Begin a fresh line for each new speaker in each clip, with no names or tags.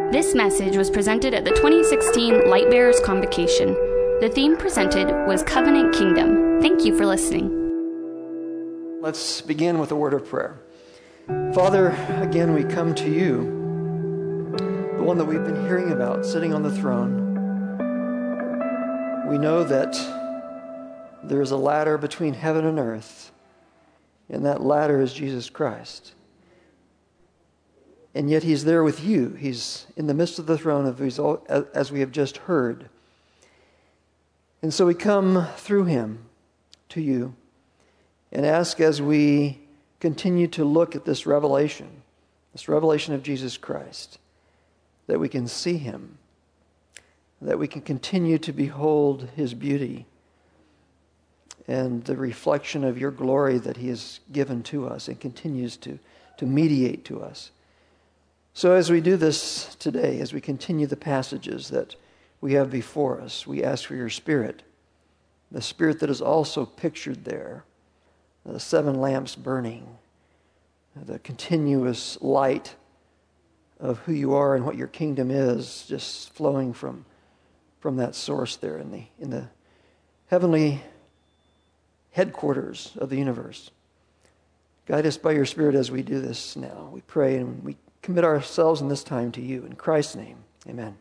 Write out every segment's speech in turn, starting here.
This message was presented at the 2016 Lightbearers Convocation. The theme presented was Covenant Kingdom. Thank you for listening.
Let's begin with a word of prayer. Father, again we come to you, the one that we've been hearing about, sitting on the throne. We know that there is a ladder between heaven and earth, and that ladder is Jesus Christ. And yet he's there with you. He's in the midst of the throne, as we have just heard. And so we come through him to you and ask, as we continue to look at this revelation of Jesus Christ, that we can see him, that we can continue to behold his beauty and the reflection of your glory that he has given to us and continues to mediate to us. So as we do this today, as we continue the passages that we have before us, we ask for your Spirit, the Spirit that is also pictured there, the 7 lamps burning, the continuous light of who you are and what your kingdom is, just flowing from that source there in the heavenly headquarters of the universe. Guide us by your Spirit as we do this now. We pray and we commit ourselves in this time to you. In Christ's name, amen.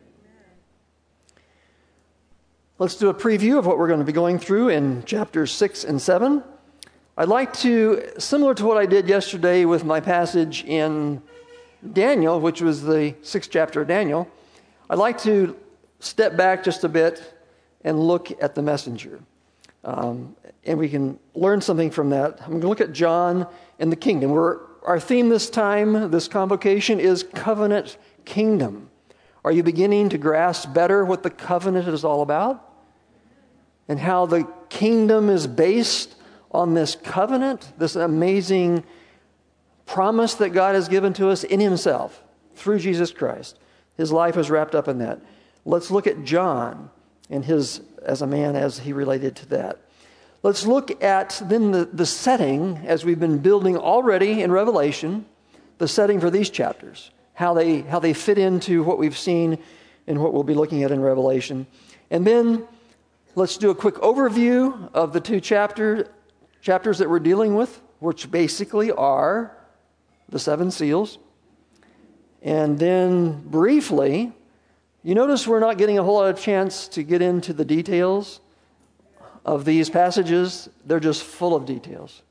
Let's do a preview of what we're going to be going through in chapters 6 and 7. I'd like to, similar to what I did yesterday with my passage in Daniel, which was the 6th chapter of Daniel, I'd like to step back just a bit and look at the messenger. And we can learn something from that. I'm going to look at John and the kingdom. Our theme this time, this convocation, is Covenant Kingdom. Are you beginning to grasp better what the covenant is all about? And how the kingdom is based on this covenant, this amazing promise that God has given to us in himself through Jesus Christ. His life is wrapped up in that. Let's look at John and his, as a man, as he related to that. Let's look at then the setting, as we've been building already in Revelation, the setting for these chapters, how they fit into what we've seen and what we'll be looking at in Revelation. And then let's do a quick overview of the 2 chapters that we're dealing with, which basically are the 7 seals. And then briefly, you notice we're not getting a whole lot of chance to get into the details of these passages. They're just full of details.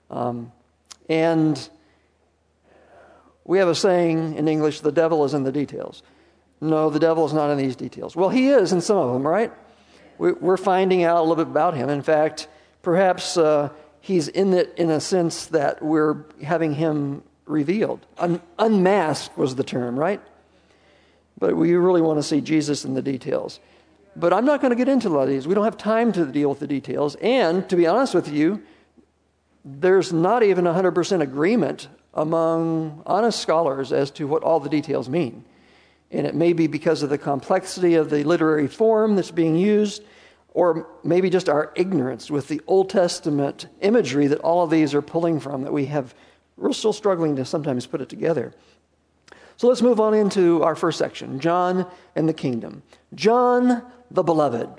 And we have a saying in English, the devil is in the details. No, the devil is not in these details. Well, he is in some of them, right? We're finding out a little bit about him. In fact, perhaps he's in it in a sense that we're having him revealed. Unmasked was the term, right? But we really want to see Jesus in the details. But I'm not going to get into a lot of these. We don't have time to deal with the details. And to be honest with you, there's not even 100% agreement among honest scholars as to what all the details mean. And it may be because of the complexity of the literary form that's being used, or maybe just our ignorance with the Old Testament imagery that all of these are pulling from, that we're still struggling to sometimes put it together. So let's move on into our first section, John and the kingdom. John the Beloved.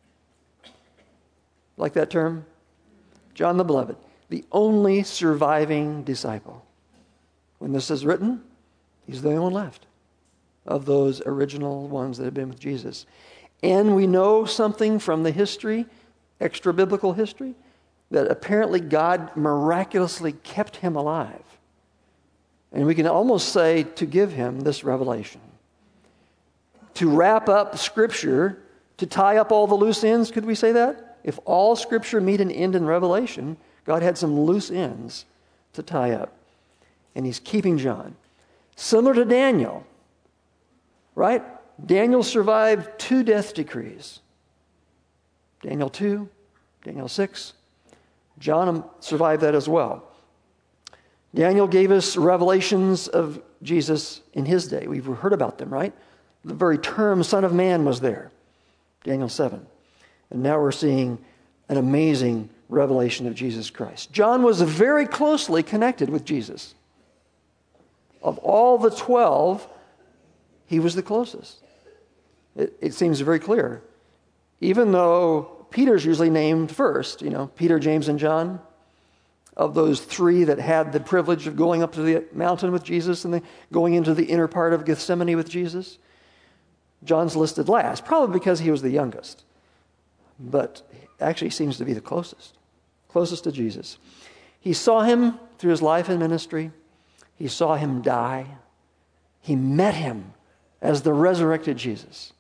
Like that term? John the Beloved, the only surviving disciple. When this is written, he's the only one left of those original ones that have been with Jesus. And we know something from the history, extra-biblical history, that apparently God miraculously kept him alive. And we can almost say to give him this revelation. To wrap up Scripture, to tie up all the loose ends, could we say that? If all Scripture meet an end in Revelation, God had some loose ends to tie up. And he's keeping John. Similar to Daniel, right? Daniel survived 2 death decrees. Daniel 2, Daniel 6. John survived that as well. Daniel gave us revelations of Jesus in his day. We've heard about them, right? The very term Son of Man was there. Daniel 7. And now we're seeing an amazing revelation of Jesus Christ. John was very closely connected with Jesus. Of all the 12, he was the closest. It seems very clear. Even though Peter's usually named first, Peter, James, and John, of those three that had the privilege of going up to the mountain with Jesus and then going into the inner part of Gethsemane with Jesus, John's listed last, probably because he was the youngest. But actually seems to be the closest to Jesus. He saw him through his life and ministry. He saw him die. He met him as the resurrected Jesus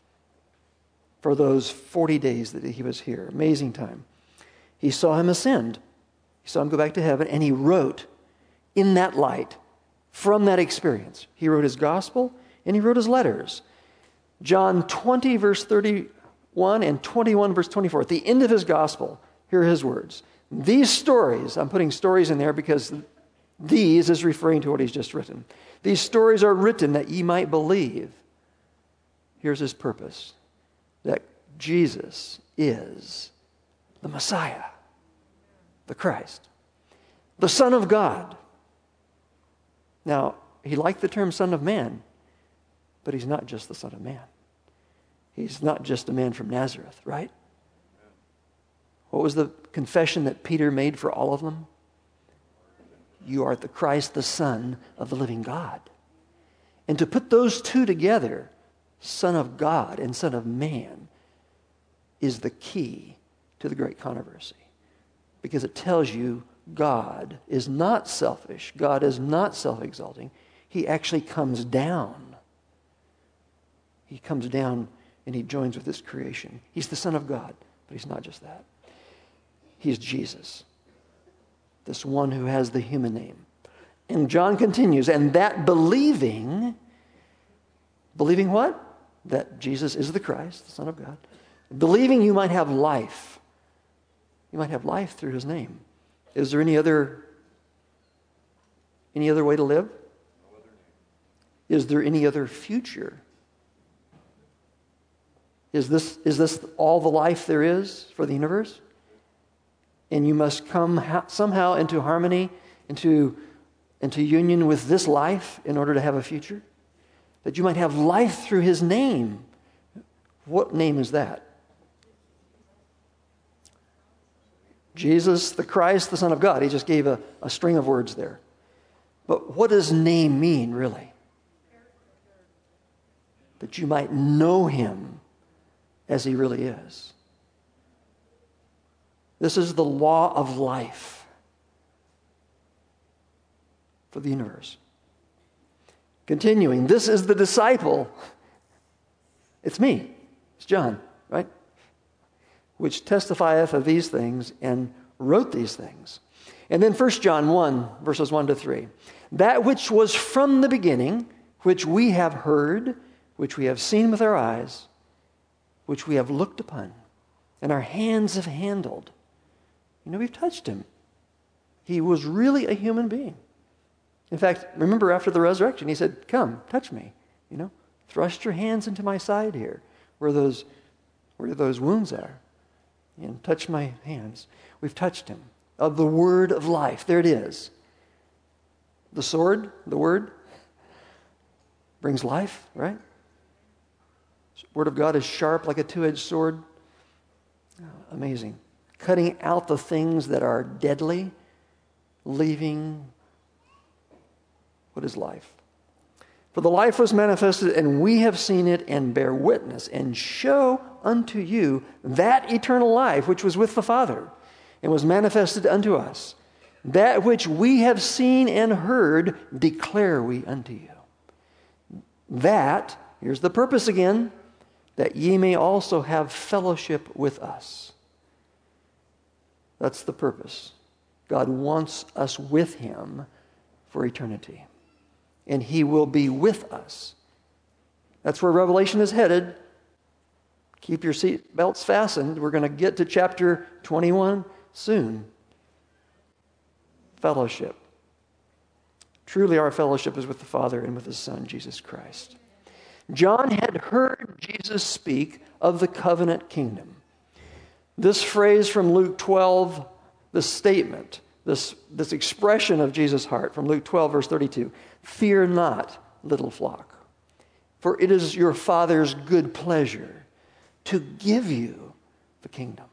for those 40 days that he was here. Amazing time. He saw him ascend. He saw him go back to heaven, and he wrote in that light from that experience. He wrote his gospel, and he wrote his letters. John 20, verse 31 and 21, verse 24. At the end of his gospel, here are his words. These stories, I'm putting stories in there because these is referring to what he's just written. These stories are written that ye might believe. Here's his purpose. That Jesus is the Messiah, the Christ, the Son of God. Now, he liked the term Son of Man, but he's not just the Son of Man. He's not just a man from Nazareth, right? What was the confession that Peter made for all of them? You are the Christ, the Son of the living God. And to put those two together, Son of God and Son of Man, is the key to the great controversy. Because it tells you God is not selfish. God is not self-exalting. He actually comes down. He comes down and he joins with his creation. He's the Son of God, but he's not just that. He's Jesus, this one who has the human name. And John continues, and that believing what? That Jesus is the Christ, the Son of God. Believing you might have life. You might have life through his name. Is there any other way to live? Is there any other future? Is this all the life there is for the universe? And you must come somehow into harmony, into union with this life in order to have a future? That you might have life through his name. What name is that? Jesus, the Christ, the Son of God. He just gave a string of words there. But what does name mean, really? That you might know him as he really is. This is the law of life for the universe. Continuing, this is the disciple. It's me. It's John, right? Which testifieth of these things and wrote these things. And then 1 John 1, verses 1 to 3. That which was from the beginning, which we have heard, which we have seen with our eyes, which we have looked upon, and our hands have handled. We've touched him. He was really a human being. In fact, remember after the resurrection, he said, come, touch me. Thrust your hands into my side here, where those wounds are. And touch my hands. We've touched him. Of the word of life. There it is. The sword, the word, brings life, right? The word of God is sharp like a two-edged sword. Amazing. Cutting out the things that are deadly, leaving what is life. For the life was manifested, and we have seen it, and bear witness, and show unto you that eternal life which was with the Father, and was manifested unto us. That which we have seen and heard declare we unto you. That, here's the purpose again, that ye may also have fellowship with us. That's the purpose. God wants us with him for eternity. And he will be with us. That's where Revelation is headed. Keep your seat belts fastened. We're going to get to chapter 21 soon. Fellowship. Truly our fellowship is with the Father and with his Son, Jesus Christ. John had heard Jesus speak of the covenant kingdom. This phrase from Luke 12, this statement, this expression of Jesus' heart from Luke 12, verse 32, fear not, little flock, For it is your Father's good pleasure to give you the kingdom.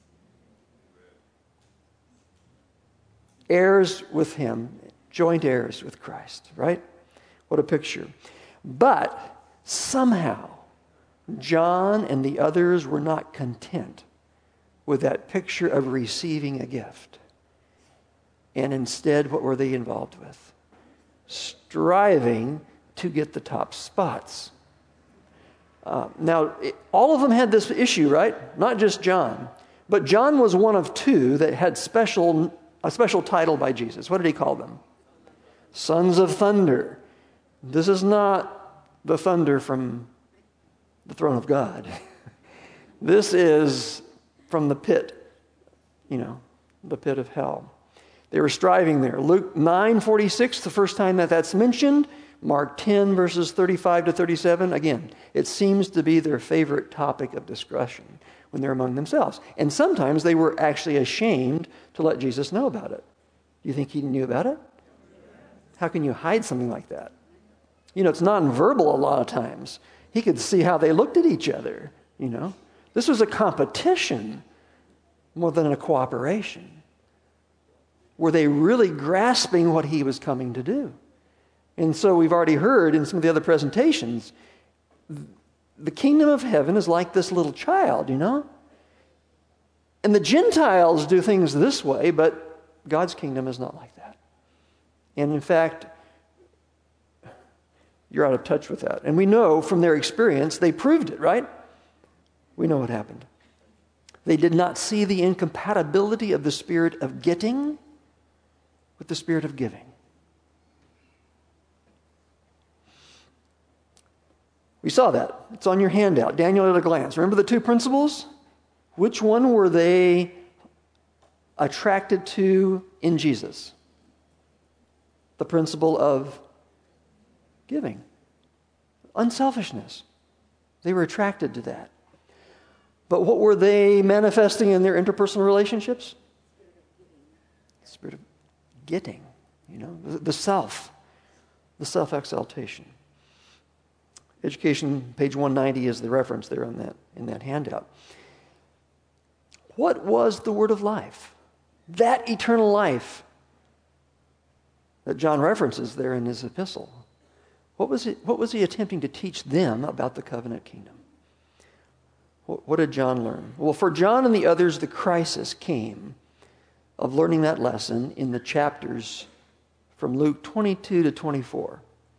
Heirs with him, joint heirs with Christ, right? What a picture. But somehow, John and the others were not content with that picture of receiving a gift. And instead, what were they involved with? Striving to get the top spots. Now, all of them had this issue, right? Not just John. But John was one of two that had a special title by Jesus. What did he call them? Sons of thunder. This is not the thunder from the throne of God. This is from the pit, the pit of hell. They were striving there. Luke 9:46, the first time that's mentioned. Mark 10, verses 35 to 37. Again, it seems to be their favorite topic of discussion when they're among themselves. And sometimes they were actually ashamed to let Jesus know about it. Do you think he knew about it? How can you hide something like that? It's nonverbal a lot of times. He could see how they looked at each other, This was a competition more than a cooperation. Were they really grasping what he was coming to do? And so we've already heard in some of the other presentations, the kingdom of heaven is like this little child, And the Gentiles do things this way, but God's kingdom is not like that. And in fact, you're out of touch with that. And we know from their experience, they proved it, right? We know what happened. They did not see the incompatibility of the spirit of getting with the spirit of giving. We saw that. It's on your handout. Daniel at a glance. Remember the two principles? Which one were they attracted to in Jesus? The principle of giving. Unselfishness. They were attracted to that. But what were they manifesting in their interpersonal relationships? The spirit of getting, the self, the self-exaltation. Education, page 190 is the reference there in that handout. What was the word of life? That eternal life that John references there in his epistle. What was he attempting to teach them about the covenant kingdom? What did John learn? Well, for John and the others, the crisis came of learning that lesson in the chapters from Luke 22 to 24.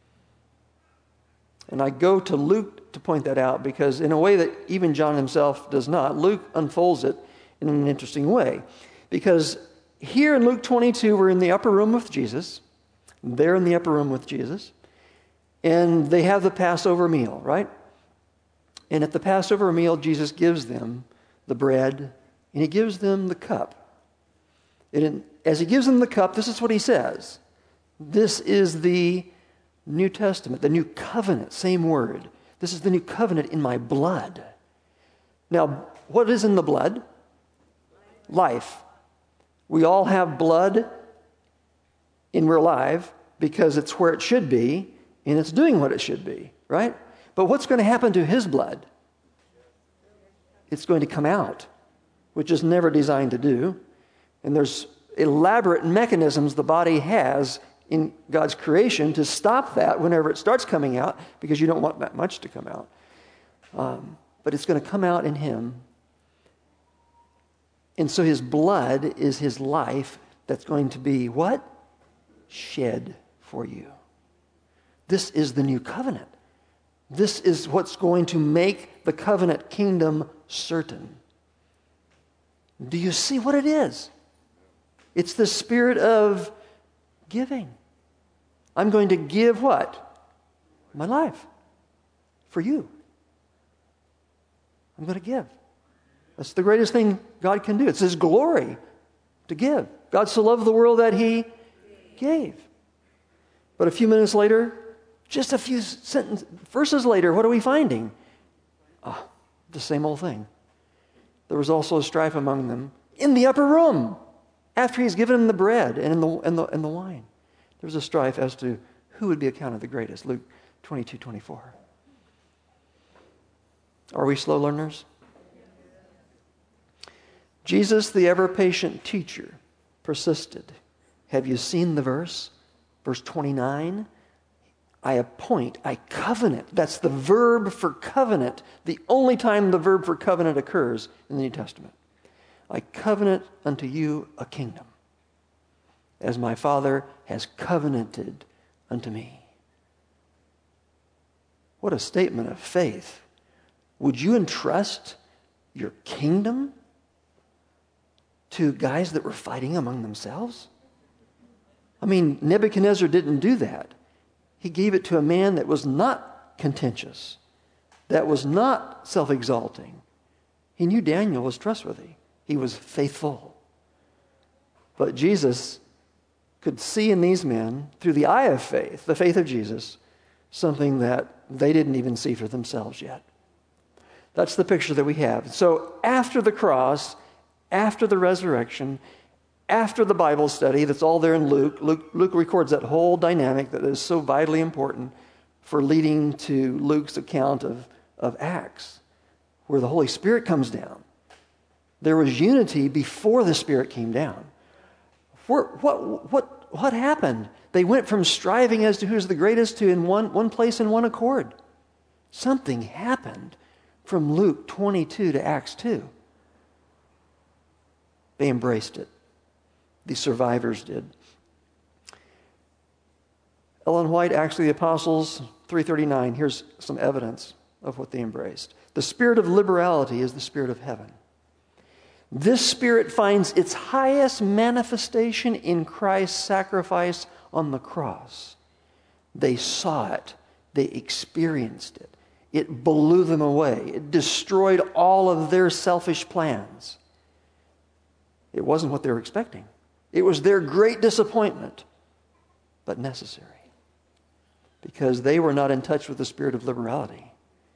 And I go to Luke to point that out because in a way that even John himself does not, Luke unfolds it in an interesting way. Because here in Luke 22, we're in the upper room with Jesus. They're in the upper room with Jesus. And they have the Passover meal, right? And at the Passover meal, Jesus gives them the bread and he gives them the cup. And as he gives them the cup, this is what he says. This is the New Testament, the new covenant, same word. This is the new covenant in my blood. Now, what is in the blood? Life. We all have blood and we're alive because it's where it should be and it's doing what it should be, right? But what's going to happen to his blood? It's going to come out, which is never designed to do. And there's elaborate mechanisms the body has in God's creation to stop that whenever it starts coming out, because you don't want that much to come out. But it's going to come out in him. And so his blood is his life that's going to be what? Shed for you. This is the new covenant. This is what's going to make the covenant kingdom certain. Do you see what it is? It's the spirit of giving. I'm going to give what? My life for you. I'm going to give. That's the greatest thing God can do. It's his glory to give. God so loved the world that he gave. But a few minutes later, just a few verses later, what are we finding? The same old thing. There was also a strife among them in the upper room after he's given them the bread and the wine. There was a strife as to who would be accounted the greatest. Luke 22:24. Are we slow learners? Jesus, the ever-patient teacher, persisted. Have you seen the verse? Verse 29, I appoint, I covenant. That's the verb for covenant, the only time the verb for covenant occurs in the New Testament. I covenant unto you a kingdom, as my Father has covenanted unto me. What a statement of faith. Would you entrust your kingdom to guys that were fighting among themselves? I mean, Nebuchadnezzar didn't do that. He gave it to a man that was not contentious, that was not self-exalting. He knew Daniel was trustworthy. He was faithful. But Jesus could see in these men, through the eye of faith, the faith of Jesus, something that they didn't even see for themselves yet. That's the picture that we have. So after the cross, after the resurrection, after the Bible study, that's all there in Luke. Luke records that whole dynamic that is so vitally important for leading to Luke's account of Acts, where the Holy Spirit comes down. There was unity before the Spirit came down. What happened? They went from striving as to who's the greatest to in one place in one accord. Something happened from Luke 22 to Acts 2. They embraced it. The survivors did. Ellen White, Acts of the Apostles 3:39. Here's some evidence of what they embraced. The spirit of liberality is the spirit of heaven. This spirit finds its highest manifestation in Christ's sacrifice on the cross. They saw it. They experienced it. It blew them away. It destroyed all of their selfish plans. It wasn't what they were expecting. It was their great disappointment, but necessary, because they were not in touch with the spirit of liberality.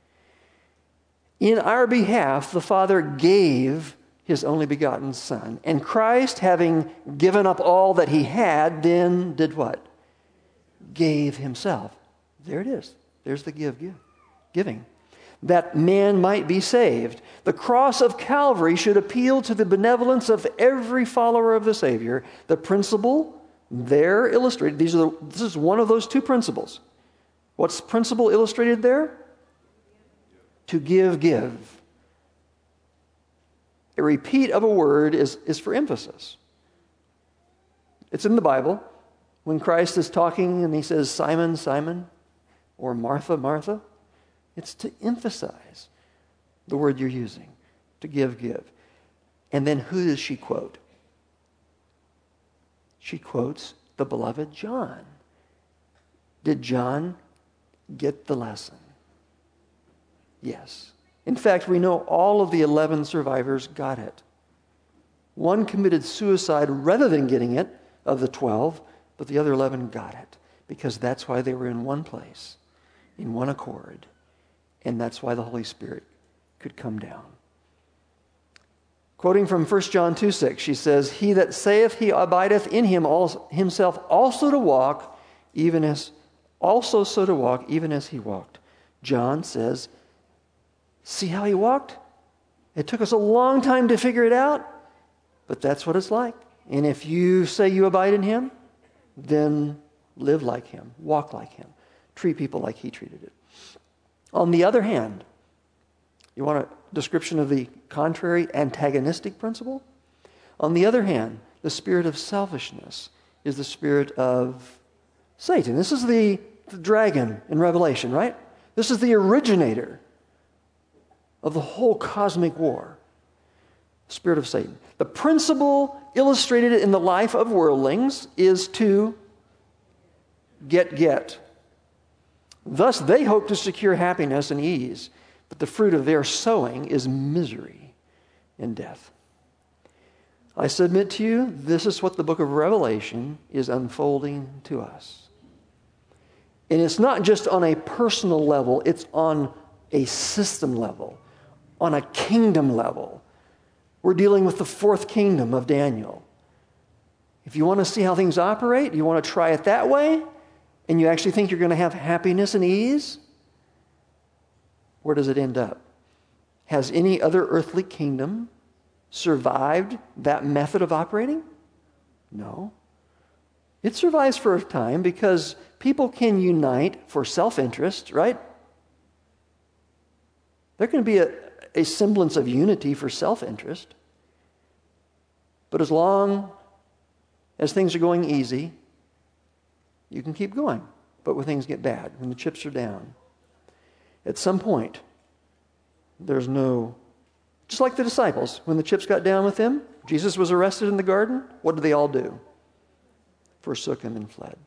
In our behalf, the Father gave His only begotten Son. And Christ, having given up all that He had, then did what? Gave Himself. There it is. There's the giving. That man might be saved. The cross of Calvary should appeal to the benevolence of every follower of the Savior. The principle there illustrated, this is one of those two principles. What's the principle illustrated there? To give. A repeat of a word is for emphasis. It's in the Bible. When Christ is talking and He says, Simon, Simon, or Martha, Martha, it's to emphasize the word you're using, to give. And then who does she quote? She quotes the beloved John. Did John get the lesson? Yes. In fact, we know all of the 11 survivors got it. One committed suicide rather than getting it, of the 12, but the other 11 got it, because that's why they were in one place, in one accord. And that's why the Holy Spirit could come down. Quoting from 1 John 2:6, she says, He that saith he abideth in him himself also to walk, even as he walked. John says, see how he walked? It took us a long time to figure it out, but that's what it's like. And if you say you abide in Him, then live like Him, walk like Him, treat people like He treated it. On the other hand, you want a description of the contrary, antagonistic principle? On the other hand, the spirit of selfishness is the spirit of Satan. This is the dragon in Revelation, right? This is the originator of the whole cosmic war. Spirit of Satan. The principle illustrated in the life of worldlings is to get. Thus, they hope to secure happiness and ease, but the fruit of their sowing is misery and death. I submit to you, this is what the book of Revelation is unfolding to us. And it's not just on a personal level, it's on a system level, on a kingdom level. We're dealing with the fourth kingdom of Daniel. If you want to see how things operate, you want to try it that way, and you actually think you're going to have happiness and ease, where does it end up? Has any other earthly kingdom survived that method of operating? No. It survives for a time because people can unite for self-interest, right? There can be a semblance of unity for self-interest. But as long as things are going easy, you can keep going. But when things get bad, when the chips are down, at some point, there's no... Just like the disciples, when the chips got down with them, Jesus was arrested in the garden. What did they all do? Forsook him and fled.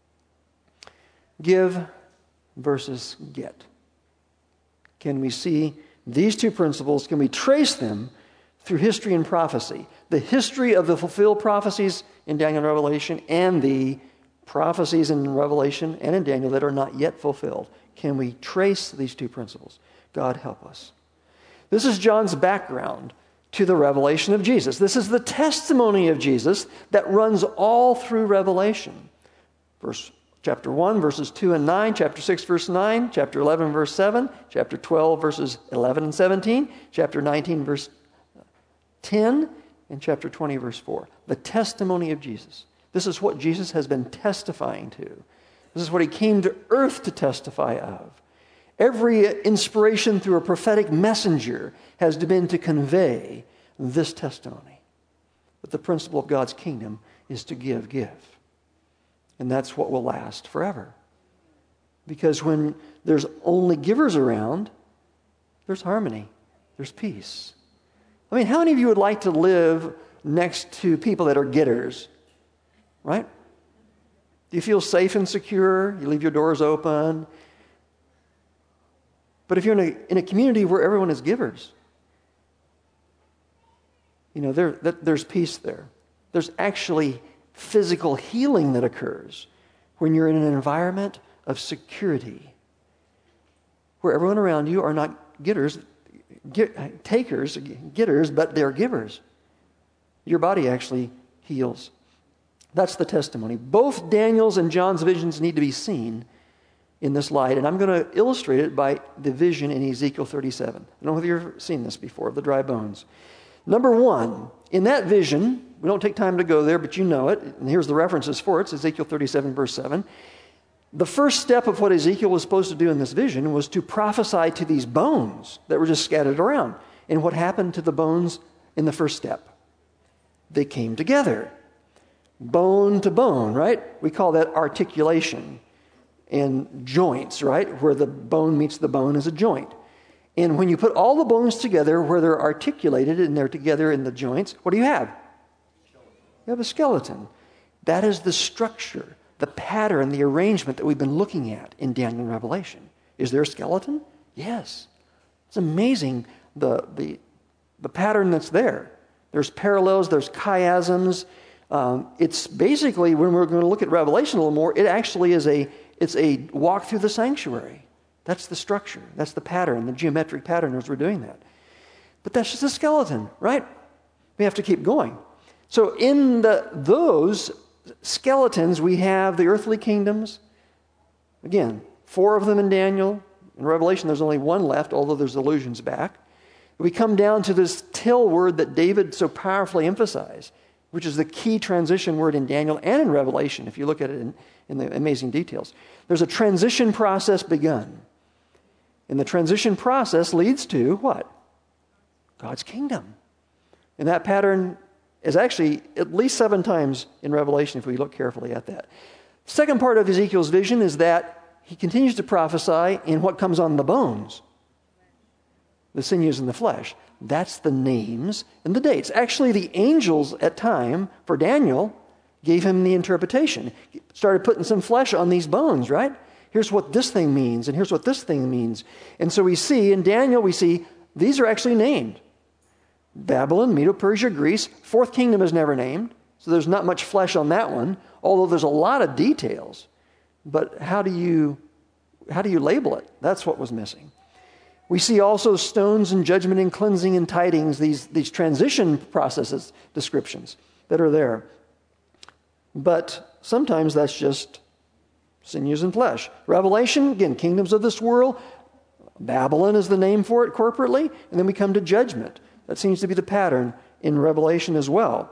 Give versus get. Can we see these two principles? Can we trace them through history and prophecy? The history of the fulfilled prophecies in Daniel and Revelation and the prophecies in Revelation and in Daniel that are not yet fulfilled. Can we trace these two principles? God help us. This is John's background to the revelation of Jesus. This is the testimony of Jesus that runs all through Revelation. Chapter 1, verses 2 and 9, chapter 6, verse 9, chapter 11, verse 7, chapter 12, verses 11 and 17, chapter 19, verse 10, and chapter 20, verse 4. The testimony of Jesus. This is what Jesus has been testifying to. This is what he came to earth to testify of. Every inspiration through a prophetic messenger has been to convey this testimony. But the principle of God's kingdom is to give. And that's what will last forever. Because when there's only givers around, there's harmony, there's peace. I mean, how many of you would like to live next to people that are getters? Right? Do you feel safe and secure? You leave your doors open. But if you're in a community where everyone is givers, there's peace there. There's actually physical healing that occurs when you're in an environment of security, where everyone around you are not takers, getters, but they're givers. Your body actually heals. That's the testimony. Both Daniel's and John's visions need to be seen in this light. And I'm going to illustrate it by the vision in Ezekiel 37. I don't know if you've ever seen this before, of the dry bones. Number one, in that vision, we don't take time to go there, but you know it, and here's the references for it. It's Ezekiel 37, verse 7. The first step of what Ezekiel was supposed to do in this vision was to prophesy to these bones that were just scattered around. And what happened to the bones in the first step? They came together. Bone to bone, right? We call that articulation. And joints, right? Where the bone meets the bone is a joint. And when you put all the bones together where they're articulated and they're together in the joints, what do you have? You have a skeleton. That is the structure, the pattern, the arrangement that we've been looking at in Daniel and Revelation. Is there a skeleton? Yes. It's amazing the pattern that's there. There's parallels, there's chiasms. It's basically, when we're going to look at Revelation a little more, it actually is it's a walk through the sanctuary. That's the structure. That's the pattern, the geometric pattern as we're doing that. But that's just a skeleton, right? We have to keep going. So in those skeletons, we have the earthly kingdoms. Again, 4 of them in Daniel. In Revelation, there's only 1 left, although there's allusions back. We come down to this till word that David so powerfully emphasized, which is the key transition word in Daniel and in Revelation, if you look at it in the amazing details. There's a transition process begun. And the transition process leads to what? God's kingdom. And that pattern is actually at least 7 times in Revelation if we look carefully at that. Second part of Ezekiel's vision is that he continues to prophesy in what comes on the bones, the sinews and the flesh. That's the names and the dates. Actually, the angels at time for Daniel gave him the interpretation. He started putting some flesh on these bones, right? Here's what this thing means, and here's what this thing means. And so we see, in Daniel, these are actually named. Babylon, Medo-Persia, Greece. 4th kingdom is never named, so there's not much flesh on that one, although there's a lot of details. But how do you label it? That's what was missing. We see also stones and judgment and cleansing and tidings, these transition processes, descriptions that are there. But sometimes that's just sinews and flesh. Revelation, again, kingdoms of this world, Babylon is the name for it corporately, and then we come to judgment. That seems to be the pattern in Revelation as well.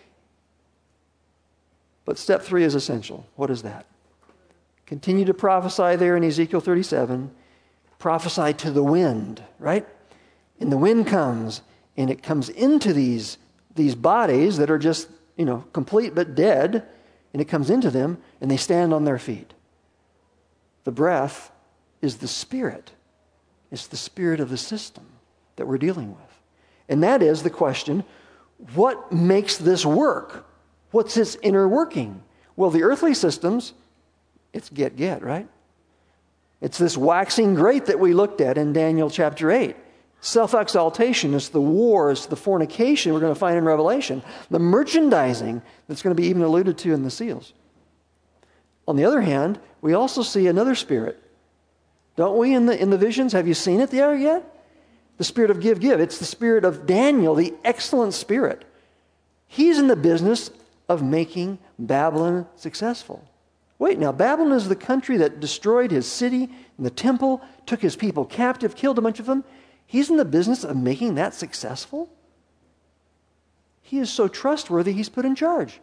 But step 3 is essential. What is that? Continue to prophesy there in Ezekiel 37. Prophesy to the wind, right? And the wind comes, and it comes into these bodies that are just, complete but dead, and it comes into them, and they stand on their feet. The breath is the spirit. It's the spirit of the system that we're dealing with. And that is the question, what makes this work? What's its inner working? Well, the earthly systems, it's get, right? It's this waxing great that we looked at in Daniel chapter 8. Self-exaltation, it's the war, it's the fornication we're going to find in Revelation. The merchandising that's going to be even alluded to in the seals. On the other hand, we also see another spirit. Don't we in the visions? Have you seen it there yet? The spirit of give. It's the spirit of Daniel, the excellent spirit. He's in the business of making Babylon successful. Wait, now Babylon is the country that destroyed his city and the temple, took his people captive, killed a bunch of them. He's in the business of making that successful? He is so trustworthy, he's put in charge.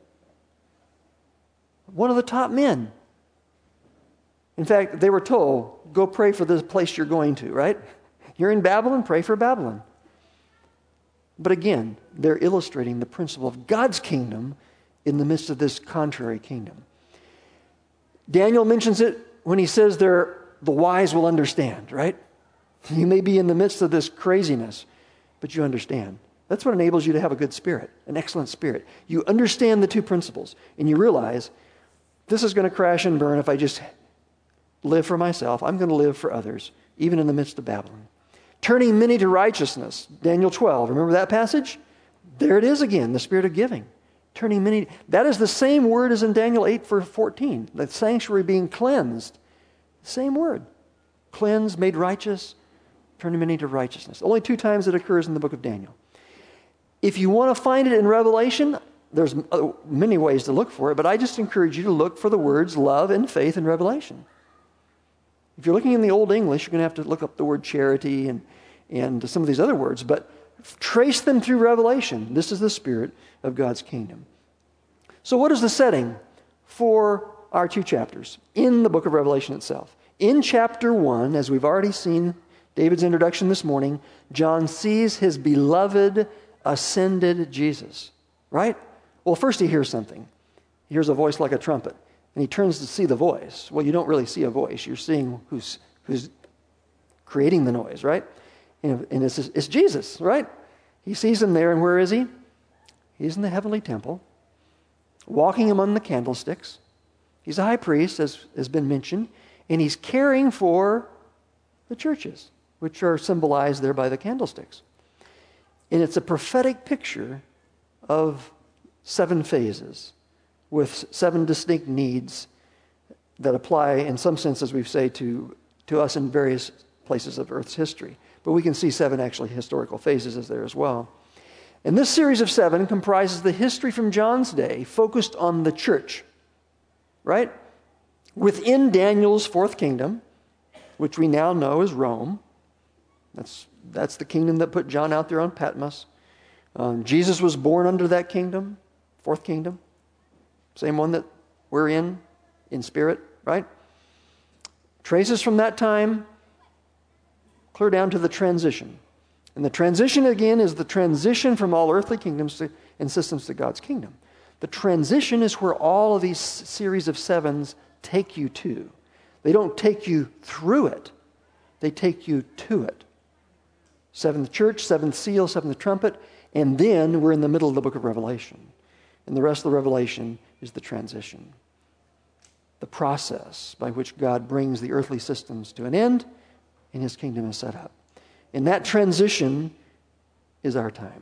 One of the top men. In fact, they were told, go pray for the place you're going to, right? You're in Babylon, pray for Babylon. But again, they're illustrating the principle of God's kingdom in the midst of this contrary kingdom. Daniel mentions it when he says the wise will understand, right? You may be in the midst of this craziness, but you understand. That's what enables you to have a good spirit, an excellent spirit. You understand the two principles, and you realize this is going to crash and burn if I just live for myself. I'm going to live for others, even in the midst of Babylon. Turning many to righteousness, Daniel 12. Remember that passage? There it is again, the spirit of giving. Turning many. That is the same word as in Daniel 8:14. The sanctuary being cleansed. Same word. Cleansed, made righteous, turning many to righteousness. Only 2 times it occurs in the book of Daniel. If you want to find it in Revelation, there's many ways to look for it, but I just encourage you to look for the words love and faith in Revelation. If you're looking in the Old English, you're going to have to look up the word charity and some of these other words, but trace them through Revelation. This is the spirit of God's kingdom. So what is the setting for our 2 chapters in the book of Revelation itself? In chapter 1, as we've already seen David's introduction this morning, John sees his beloved ascended Jesus, right? Well, first he hears something. He hears a voice like a trumpet, and he turns to see the voice. Well, you don't really see a voice. You're seeing who's creating the noise, right? And it's Jesus, right? He sees him there, and where is he? He's in the heavenly temple, walking among the candlesticks. He's a high priest, as has been mentioned, and he's caring for the churches, which are symbolized there by the candlesticks. And it's a prophetic picture of 7 phases with 7 distinct needs that apply, in some sense, as we say, to us in various places of Earth's history. But we can see 7 actually historical phases as there as well. And this series of 7 comprises the history from John's day, focused on the church, right? Within Daniel's 4th kingdom, which we now know as Rome. That's the kingdom that put John out there on Patmos. Jesus was born under that kingdom, 4th kingdom. Same one that we're in spirit, right? Traces from that time clear down to the transition. And the transition, again, is the transition from all earthly kingdoms and systems to God's kingdom. The transition is where all of these series of 7s take you to. They don't take you through it. They take you to it. 7th church, 7th seal, 7th trumpet, and then we're in the middle of the book of Revelation. And the rest of the Revelation is the transition. The process by which God brings the earthly systems to an end and his kingdom is set up. And that transition is our time.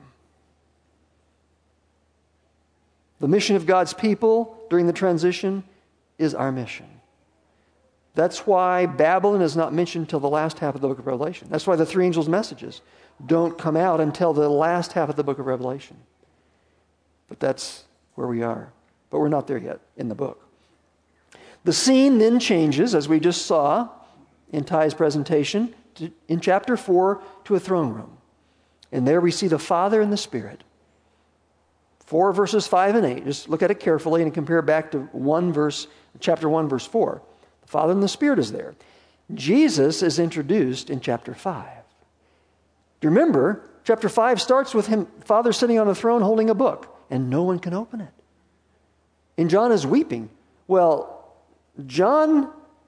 The mission of God's people during the transition is our mission. That's why Babylon is not mentioned until the last half of the book of Revelation. That's why the 3 angels' messages don't come out until the last half of the book of Revelation. But that's where we are. But we're not there yet in the book. The scene then changes, as we just saw in Ty's presentation, in chapter 4 to a throne room. And there we see the Father and the Spirit. 4 verses 5 and 8. Just look at it carefully and compare back to chapter 1, verse 4. The Father and the Spirit is there. Jesus is introduced in chapter 5. Do you remember, chapter 5 starts with him, Father sitting on a throne holding a book, and no one can open it. And John is weeping. Well, John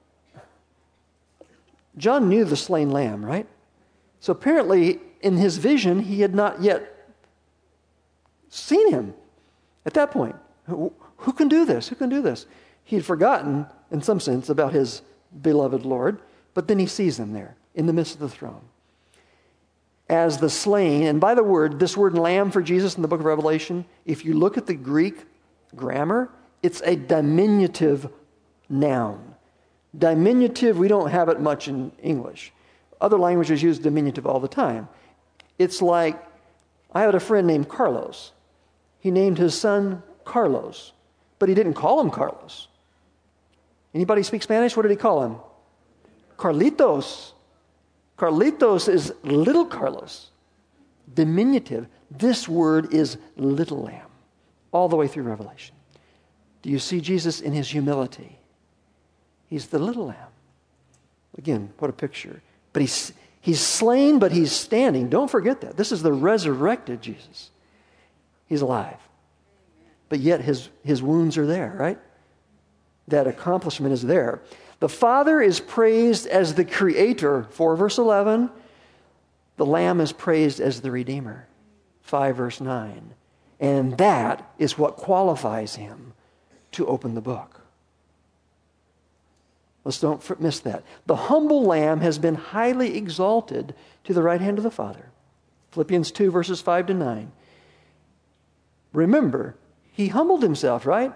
knew the slain lamb, right? So apparently, in his vision, he had not yet seen him at that point. Who can do this? Who can do this? He had forgotten, in some sense, about his beloved Lord, but then he sees him there in the midst of the throne. As the slain, and by the word, this word lamb for Jesus in the book of Revelation, if you look at the Greek grammar, it's a diminutive noun. Diminutive, we don't have it much in English. Other languages use diminutive all the time. It's like, I had a friend named Carlos. He named his son Carlos, but he didn't call him Carlos. Anybody speak Spanish? What did he call him? Carlitos. Carlitos is little Carlos. Diminutive. This word is little lamb, all the way through Revelation. Do you see Jesus in his humility? He's the little lamb. Again, what a picture. But he's slain, but he's standing. Don't forget that. This is the resurrected Jesus. He's alive. But yet his wounds are there, right? That accomplishment is there. The Father is praised as the Creator, 4 verse 11. The Lamb is praised as the Redeemer, 5 verse 9. And that is what qualifies him to open the book. Let's don't miss that. The humble Lamb has been highly exalted to the right hand of the Father. Philippians 2 verses 5 to 9. Remember, he humbled himself, right?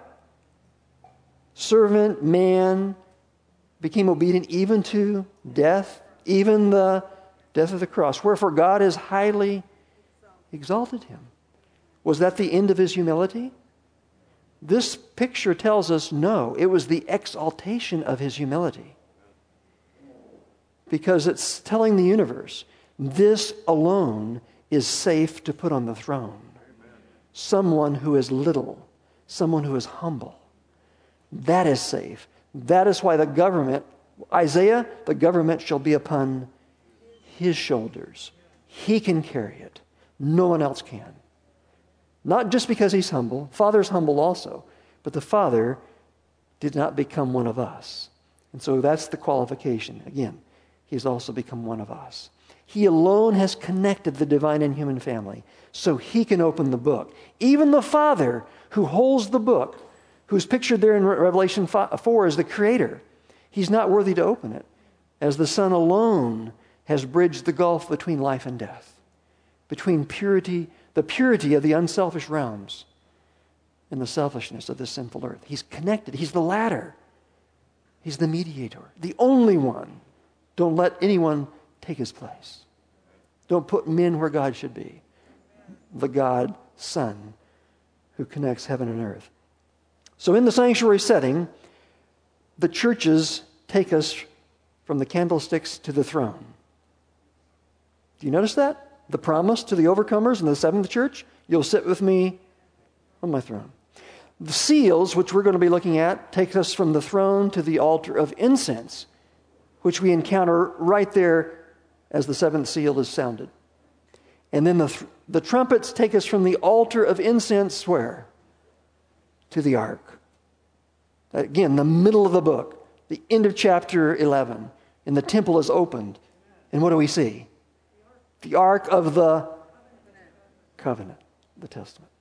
Servant, man, became obedient even to death, even the death of the cross. Wherefore God has highly exalted him. Was that the end of his humility? This picture tells us no, it was the exaltation of his humility. Because it's telling the universe, this alone is safe to put on the throne. Someone who is little, someone who is humble. That is safe. That is why the government, Isaiah, the government shall be upon his shoulders. He can carry it. No one else can. Not just because he's humble. Father's humble also. But the Father did not become one of us. And so that's the qualification. Again, he's also become one of us. He alone has connected the divine and human family. So he can open the book. Even the Father who holds the book, who's pictured there in Revelation 4 as the Creator, he's not worthy to open it, as the Son alone has bridged the gulf between life and death, between the purity of the unselfish realms and the selfishness of this sinful earth. He's connected. He's the ladder. He's the mediator, the only one. Don't let anyone take his place. Don't put men where God should be. The God, Son, who connects heaven and earth. So in the sanctuary setting, the churches take us from the candlesticks to the throne. Do you notice that? The promise to the overcomers in the seventh church, you'll sit with me on my throne. The seals, which we're going to be looking at, take us from the throne to the altar of incense, which we encounter right there as the seventh seal is sounded. And then the trumpets take us from the altar of incense where? To the ark. Again, the middle of the book, the end of chapter 11, and the temple is opened. And what do we see? The ark of the covenant, the testament.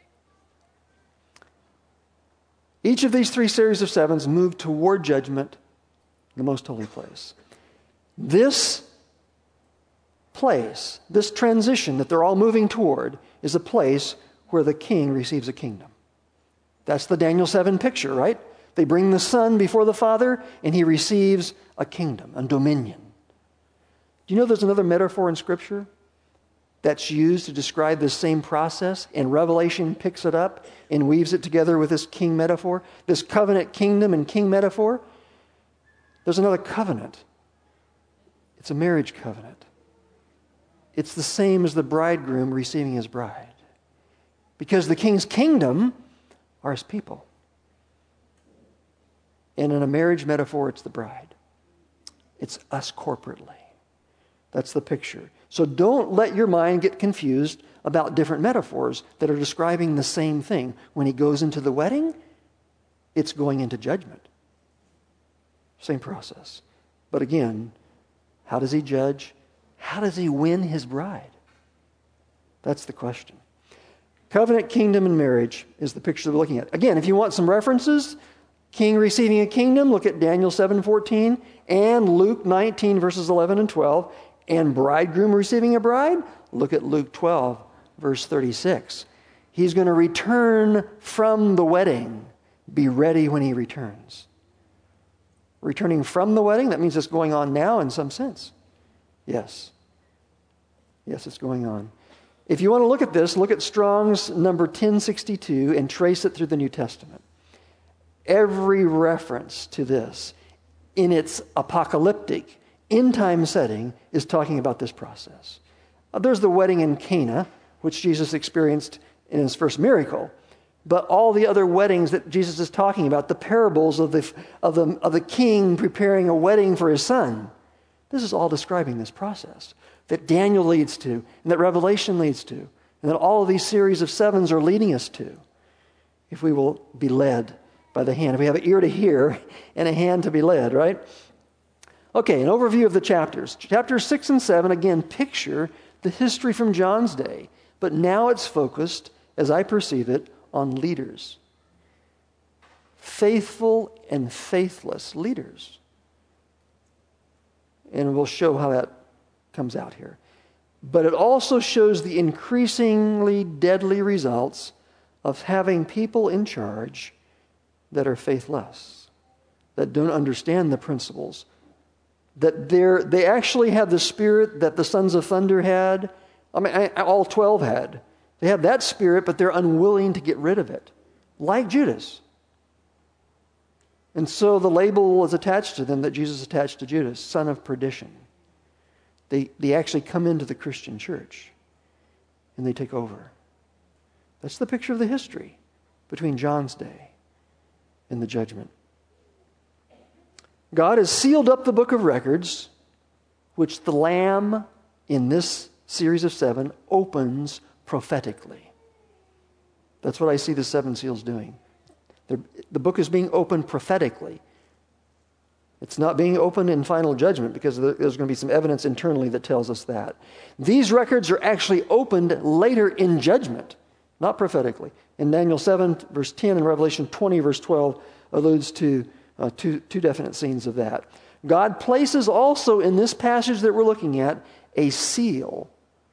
Each of these three series of sevens move toward judgment, the most holy place. This place, this transition that they're all moving toward, is a place where the king receives a kingdom. That's the Daniel 7 picture, right? They bring the Son before the Father, and he receives a kingdom, a dominion. Do you know there's another metaphor in Scripture that's used to describe this same process, and Revelation picks it up and weaves it together with this king metaphor, this covenant kingdom and king metaphor? There's another covenant It's a marriage covenant. It's the same as the bridegroom receiving his bride. Because the king's kingdom are his people. And in a marriage metaphor, it's the bride. It's us corporately. That's the picture. So don't let your mind get confused about different metaphors that are describing the same thing. When he goes into the wedding, it's going into judgment. Same process. But again, how does he judge? How does he win his bride? That's the question. Covenant, kingdom, and marriage is the picture we're looking at. Again, if you want some references, king receiving a kingdom, look at Daniel 7:14 and Luke 19 verses 11 and 12. And bridegroom receiving a bride, look at Luke 12 verse 36. He's going to return from the wedding. Be ready when he returns. Returning from the wedding, that means it's going on now in some sense. Yes. Yes, it's going on. If you want to look at this, look at Strong's number 1062 and trace it through the New Testament. Every reference to this in its apocalyptic, end-time setting is talking about this process. There's the wedding in Cana, which Jesus experienced in his first miracle. But all the other weddings that Jesus is talking about, the parables of the king preparing a wedding for his son, this is all describing this process that Daniel leads to, and that Revelation leads to, and that all of these series of sevens are leading us to, if we will be led by the hand. If we have an ear to hear and a hand to be led, right? Okay, an overview of the chapters. Chapters 6 and 7, again, picture the history from John's day, but now it's focused, as I perceive it, on leaders. Faithful and faithless leaders. And we'll show how that comes out here. But it also shows the increasingly deadly results of having people in charge that are faithless, that don't understand the principles, that they actually have the spirit that the sons of thunder had. I mean, all 12 had. They have that spirit, but they're unwilling to get rid of it, like Judas. And so the label is attached to them that Jesus attached to Judas, son of perdition. They actually come into the Christian church, and they take over. That's the picture of the history between John's day and the judgment. God has sealed up the book of records, which the Lamb in this series of 7 opens prophetically. That's what I see the 7 seals doing. The book is being opened prophetically. It's not being opened in final judgment because there's going to be some evidence internally that tells us that. These records are actually opened later in judgment, not prophetically. In Daniel 7, verse 10, and Revelation 20, verse 12, alludes to two definite scenes of that. God places also in this passage that we're looking at a seal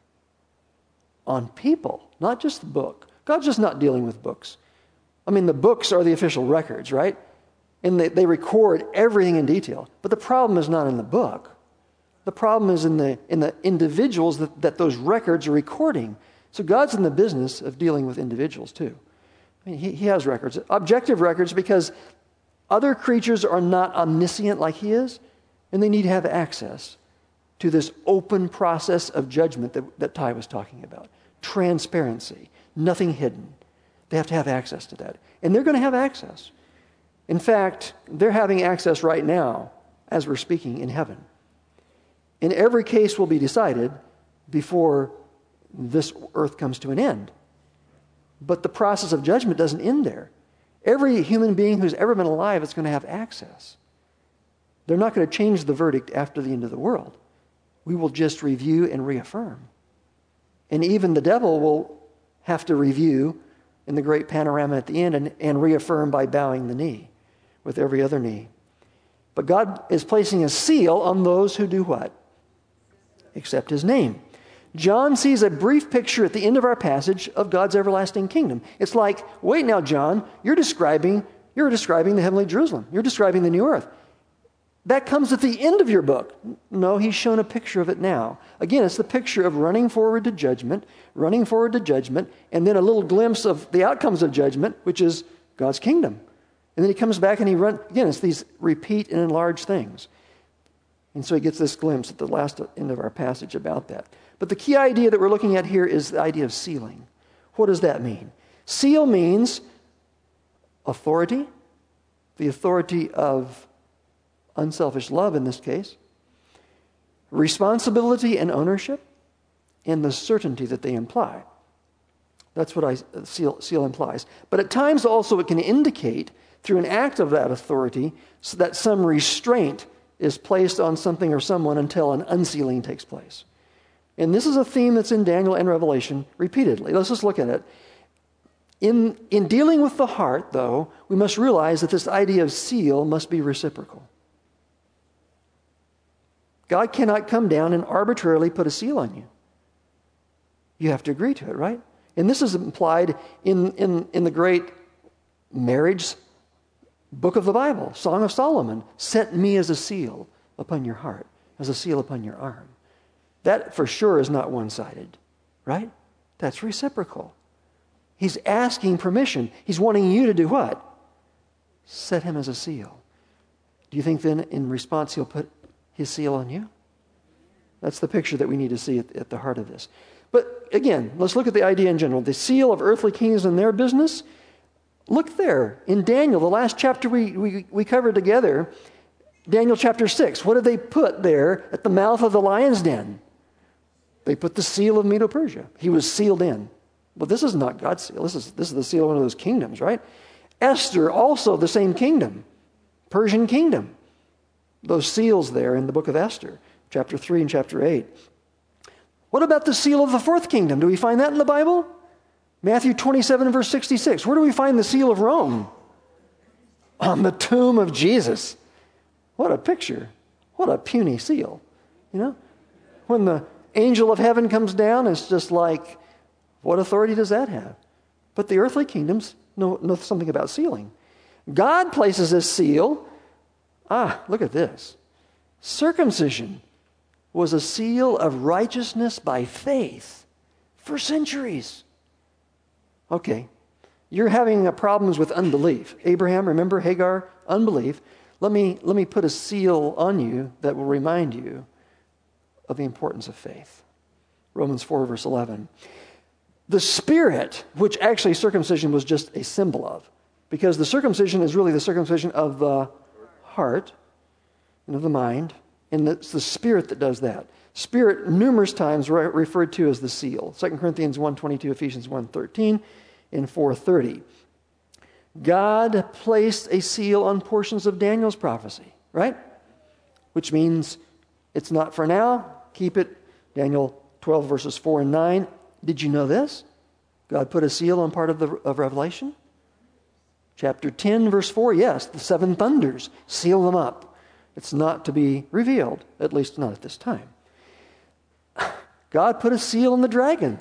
on people, not just the book. God's just not dealing with books. I mean, the books are the official records, right? And they record everything in detail. But the problem is not in the book. The problem is in the individuals that those records are recording. So God's in the business of dealing with individuals too. I mean, he has records, objective records, because other creatures are not omniscient like he is, and they need to have access to this open process of judgment that Ty was talking about. Transparency, nothing hidden. They have to have access to that. And they're going to have access. In fact, they're having access right now as we're speaking in heaven. And every case will be decided before this earth comes to an end. But the process of judgment doesn't end there. Every human being who's ever been alive is going to have access. They're not going to change the verdict after the end of the world. We will just review and reaffirm. And even the devil will have to review in the great panorama at the end and reaffirm by bowing the knee with every other knee. But God is placing a seal on those who do what? Accept his name. John sees a brief picture at the end of our passage of God's everlasting kingdom. It's like, wait now, John, you're describing the heavenly Jerusalem. You're describing the new earth. That comes at the end of your book. No, he's shown a picture of it now. Again, it's the picture of running forward to judgment, and then a little glimpse of the outcomes of judgment, which is God's kingdom. And then he comes back and again, it's these repeat and enlarge things. And so he gets this glimpse at the last end of our passage about that. But the key idea that we're looking at here is the idea of sealing. What does that mean? Seal means authority, the authority of unselfish love in this case, responsibility and ownership, and the certainty that they imply. That's what seal implies. But at times also it can indicate through an act of that authority so that some restraint is placed on something or someone until an unsealing takes place. And this is a theme that's in Daniel and Revelation repeatedly. Let's just look at it. In dealing with the heart, though, we must realize that this idea of seal must be reciprocal. God cannot come down and arbitrarily put a seal on you. You have to agree to it, right? And this is implied in the great marriage book of the Bible, Song of Solomon. Set me as a seal upon your heart, as a seal upon your arm. That for sure is not one-sided, right? That's reciprocal. He's asking permission. He's wanting you to do what? Set him as a seal. Do you think then in response he'll put his seal on you? That's the picture that we need to see at the heart of this. But again, let's look at the idea in general. The seal of earthly kings and their business. Look there in Daniel, the last chapter we covered together, Daniel chapter 6. What did they put there at the mouth of the lion's den? They put the seal of Medo-Persia. He was sealed in. Well, this is not God's seal. This is the seal of one of those kingdoms, right? Esther, also the same kingdom, Persian kingdom. Those seals there in the book of Esther, chapter 3 and chapter 8. What about the seal of the fourth kingdom? Do we find that in the Bible? Matthew 27 verse 66. Where do we find the seal of Rome? On the tomb of Jesus. What a picture. What a puny seal. You know? When the angel of heaven comes down, it's just like, what authority does that have? But the earthly kingdoms know something about sealing. God places a seal. Look at this. Circumcision was a seal of righteousness by faith for centuries. Okay, you're having problems with unbelief. Abraham, remember Hagar? Unbelief. Let me put a seal on you that will remind you of the importance of faith. Romans 4 verse 11. The Spirit, which actually circumcision was just a symbol of, because the circumcision is really the circumcision of the heart and of the mind, and it's the Spirit that does that. Spirit, numerous times referred to as the seal. 2 Corinthians 1:22, Ephesians 1:13, and 4:30. God placed a seal on portions of Daniel's prophecy, right? Which means it's not for now. Keep it. Daniel 12 verses 4 and 9. Did you know this? God put a seal on part of Revelation. Chapter 10 verse 4. Yes, the seven thunders. Seal them up. It's not to be revealed, at least not at this time. God put a seal on the dragon.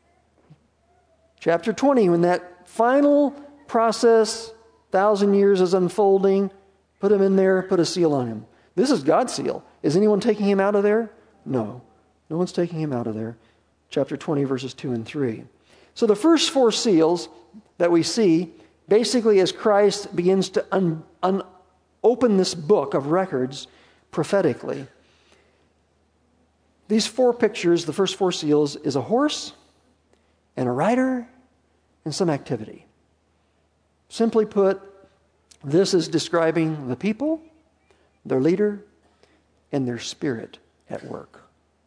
Chapter 20, when that final process, 1,000 years is unfolding, put him in there, put a seal on him. This is God's seal. Is anyone taking him out of there? No. No one's taking him out of there. Chapter 20, verses 2 and 3. So the first four seals that we see, basically as Christ begins to open this book of records prophetically. These four pictures, the first four seals, is a horse and a rider and some activity. Simply put, this is describing the people, their leader, and their spirit at work.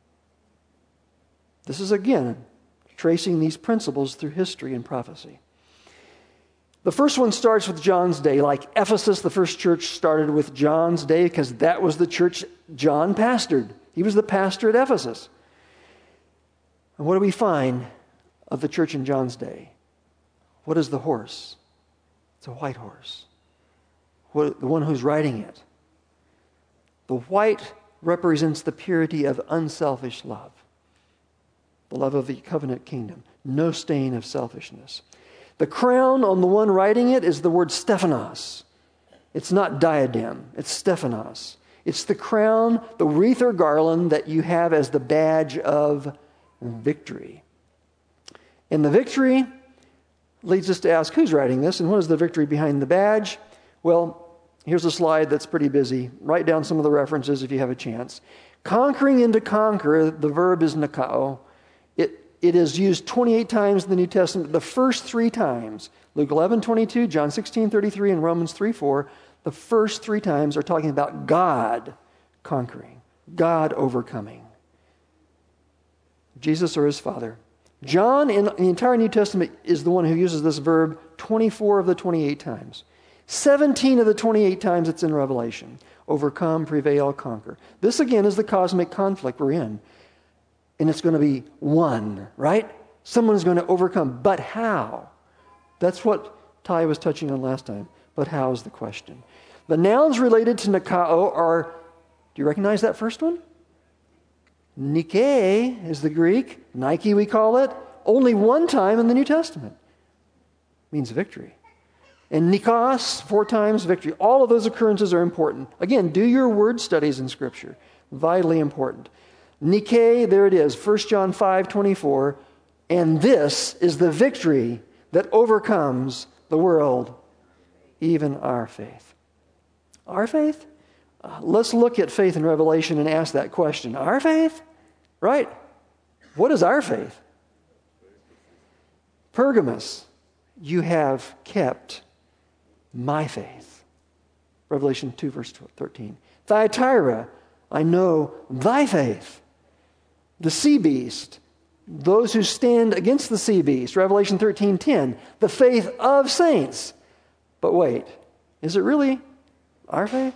This is, again, tracing these principles through history and prophecy. The first one starts with John's day. Like Ephesus, the first church started with John's day because that was the church John pastored. He was the pastor at Ephesus. And what do we find of the church in John's day? What is the horse? It's a white horse. The one who's riding it. The white represents the purity of unselfish love. The love of the covenant kingdom. No stain of selfishness. The crown on the one riding it is the word Stephanos. It's not diadem. It's Stephanos. It's the crown, the wreath or garland that you have as the badge of victory. And the victory leads us to ask, who's riding this? And what is the victory behind the badge? Well, Here's a slide that's pretty busy. Write down some of the references if you have a chance. Conquering and to conquer, the verb is nikao. It is used 28 times in the New Testament. The first 3 times, Luke 11:22, John 16:33, and Romans 3:4, the first 3 times are talking about God conquering, God overcoming. Jesus or his Father. John in the entire New Testament is the one who uses this verb 24 of the 28 times. 17 of the 28 times it's in Revelation. Overcome, prevail, conquer. This again is the cosmic conflict we're in. And it's going to be won, right? Someone's going to overcome. But how? That's what Ty was touching on last time. But how is the question. The nouns related to nikao are, do you recognize that first one? Nike is the Greek. Nike we call it. Only one time in the New Testament. Means victory. And Nikos, 4 times victory. All of those occurrences are important. Again, do your word studies in Scripture. Vitally important. Nike, there it is, 1 John 5:24. And this is the victory that overcomes the world, even our faith. Our faith? Let's look at faith in Revelation and ask that question. Our faith? Right? What is our faith? Pergamos, you have kept my faith. Revelation 2, verse 13. Thyatira, I know thy faith. The sea beast, those who stand against the sea beast. Revelation 13:10. The faith of saints. But wait, is it really our faith?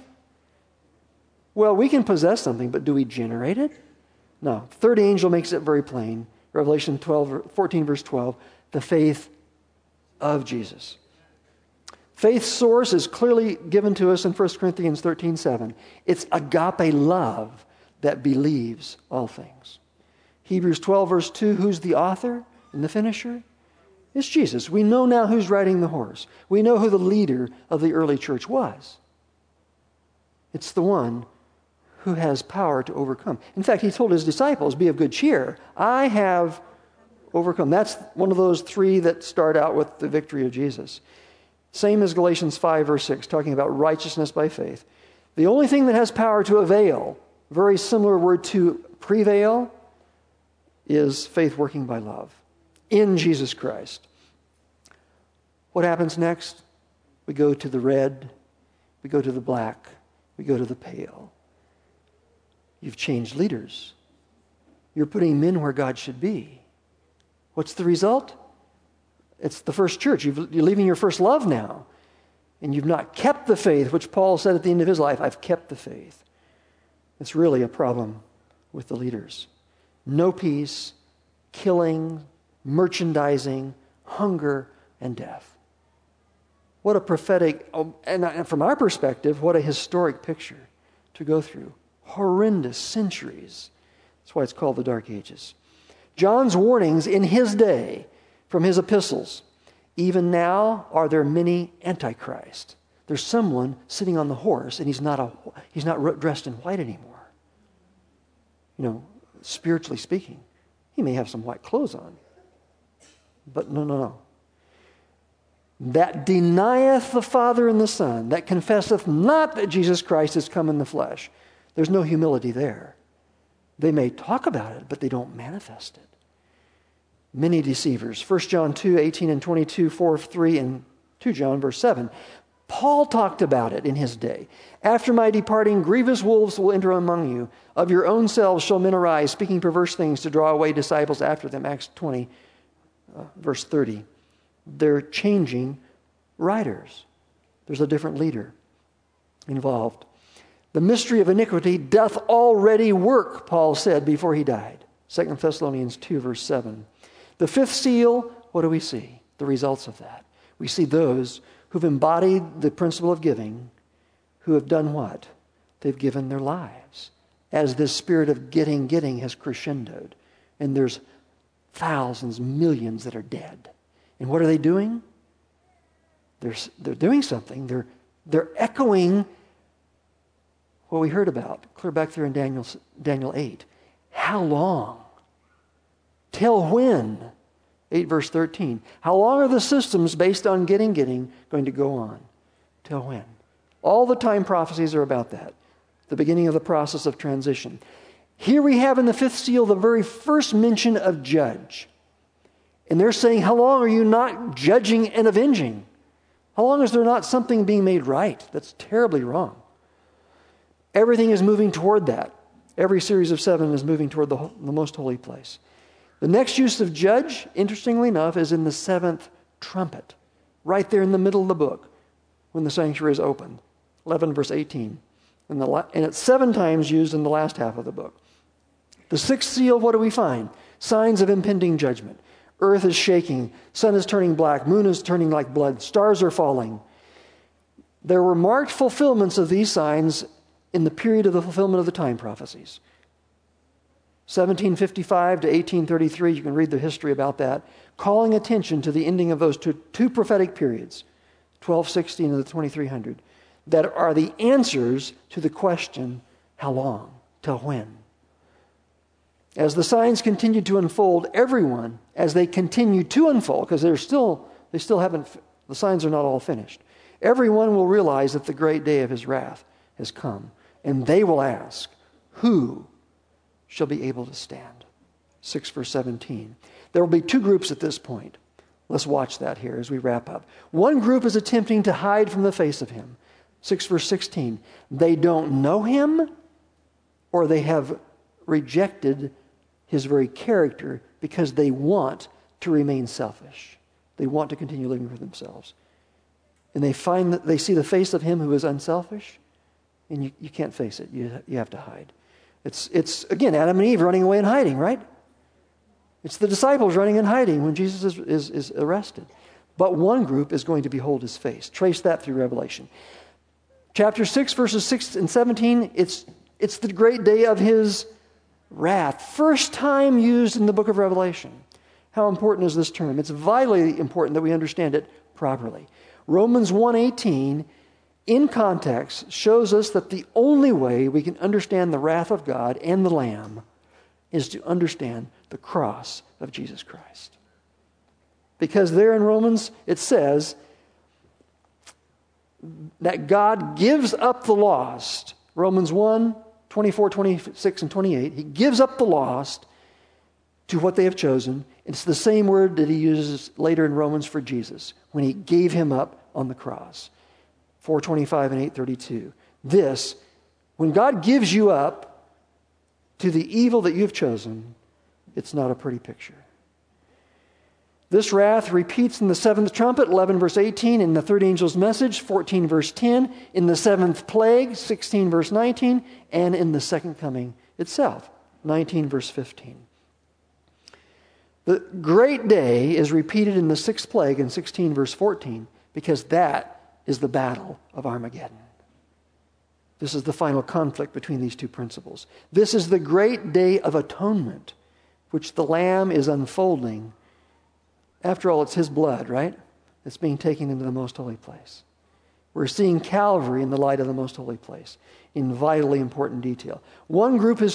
Well, we can possess something, but do we generate it? No. Third angel makes it very plain. Revelation 14, verse 12. The faith of Jesus. Faith's source is clearly given to us in 1 Corinthians 13:7. It's agape love that believes all things. Hebrews 12, verse 2, who's the author and the finisher? It's Jesus. We know now who's riding the horse. We know who the leader of the early church was. It's the one who has power to overcome. In fact, he told his disciples, be of good cheer. I have overcome. That's one of those 3 that start out with the victory of Jesus. Same as Galatians 5, verse 6, talking about righteousness by faith. The only thing that has power to avail, very similar word to prevail, is faith working by love in Jesus Christ. What happens next? We go to the red, we go to the black, we go to the pale. You've changed leaders. You're putting men where God should be. What's the result? It's the first church. You're leaving your first love now. And you've not kept the faith, which Paul said at the end of his life, I've kept the faith. It's really a problem with the leaders. No peace, killing, merchandising, hunger, and death. What a prophetic, and from our perspective, what a historic picture to go through. Horrendous centuries. That's why it's called the Dark Ages. John's warnings in his day from his epistles. Even now are there many antichrist. There's someone sitting on the horse and he's not dressed in white anymore. Spiritually speaking. He may have some white clothes on. But no. That denieth the Father and the Son, that confesseth not that Jesus Christ is come in the flesh. There's no humility there. They may talk about it, but they don't manifest it. Many deceivers. 1 John 2, 18 and 22, 4, 3, and 2 John, verse 7. Paul talked about it in his day. After my departing, grievous wolves will enter among you. Of your own selves shall men arise, speaking perverse things to draw away disciples after them. Acts 20, verse 30. They're changing riders. There's a different leader involved. The mystery of iniquity doth already work, Paul said before he died. 2 Thessalonians 2, verse 7. The 5th seal, what do we see? The results of that. We see those who've embodied the principle of giving, who have done what? They've given their lives. As this spirit of getting has crescendoed. And there's thousands, millions that are dead. And what are they doing? They're doing something. They're echoing what we heard about, clear back there in Daniel 8. How long? Till when? 8 verse 13. How long are the systems based on getting going to go on? Till when? All the time prophecies are about that, the beginning of the process of transition. Here we have in the fifth seal the very first mention of judge. And they're saying, how long are you not judging and avenging? How long is there not something being made right? That's terribly wrong. Everything is moving toward that. Every series of 7 is moving toward the most holy place. The next use of judge, interestingly enough, is in the 7th trumpet, right there in the middle of the book, when the sanctuary is opened, 11 verse 18. And it's 7 times used in the last half of the book. The 6th seal, what do we find? Signs of impending judgment. Earth is shaking, sun is turning black, moon is turning like blood, stars are falling. There were marked fulfillments of these signs in the period of the fulfillment of the time prophecies. 1755 to 1833, you can read the history about that, calling attention to the ending of those two prophetic periods, 1216 and the 2300, that are the answers to the question, how long, till when? As the signs continue to unfold, everyone, as they continue to unfold, because the signs are not all finished, everyone will realize that the great day of his wrath has come. And they will ask, who shall be able to stand? 6 verse 17. There will be 2 groups at this point. Let's watch that here as we wrap up. One group is attempting to hide from the face of him. 6 verse 16. They don't know him, or they have rejected his very character because they want to remain selfish. They want to continue living for themselves. And they find that they see the face of him who is unselfish, and you can't face it. You have to hide. It's again, Adam and Eve running away and hiding, right? It's the disciples running and hiding when Jesus is arrested. But one group is going to behold his face. Trace that through Revelation. Chapter 6, verses 6 and 17, it's the great day of his wrath. First time used in the book of Revelation. How important is this term? It's vitally important that we understand it properly. Romans 1:18, in context, shows us that the only way we can understand the wrath of God and the Lamb is to understand the cross of Jesus Christ. Because there in Romans it says that God gives up the lost. Romans 1, 24, 26, and 28. He gives up the lost to what they have chosen. It's the same word that he uses later in Romans for Jesus, when he gave him up on the cross. 4:25 and 8:32. This, when God gives you up to the evil that you've chosen, it's not a pretty picture. This wrath repeats in the 7th trumpet, 11 verse 18, in the third angel's message, 14 verse 10, in the 7th plague, 16 verse 19, and in the second coming itself, 19 verse 15. The great day is repeated in the 6th plague in 16 verse 14, because that is the battle of Armageddon. This is the final conflict between these two principles. This is the great day of atonement, which the Lamb is unfolding. After all, it's his blood, right? It's being taken into the most holy place. We're seeing Calvary in the light of the most holy place in vitally important detail. One group has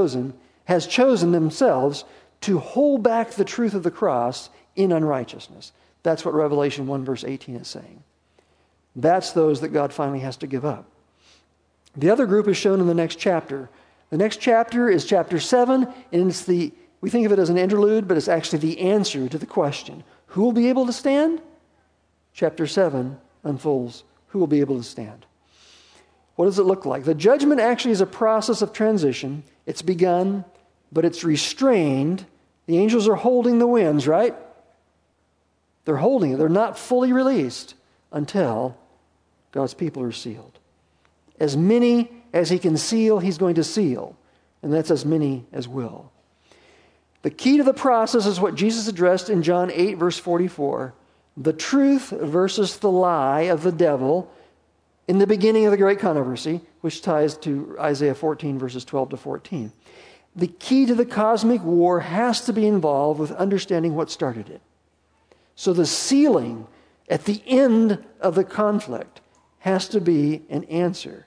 chosen themselves to hold back the truth of the cross in unrighteousness. That's what Revelation 1 verse 18 is saying. That's those that God finally has to give up. The other group is shown in the next chapter. The next chapter is chapter 7, and we think of it as an interlude, but it's actually the answer to the question, who will be able to stand? Chapter 7 unfolds, who will be able to stand? What does it look like? The judgment actually is a process of transition. It's begun, but it's restrained. The angels are holding the winds, right? They're holding it. They're not fully released until God's people are sealed. As many as he can seal, he's going to seal. And that's as many as will. The key to the process is what Jesus addressed in John 8, verse 44. The truth versus the lie of the devil in the beginning of the great controversy, which ties to Isaiah 14, verses 12 to 14. The key to the cosmic war has to be involved with understanding what started it. So the sealing at the end of the conflict has to be an answer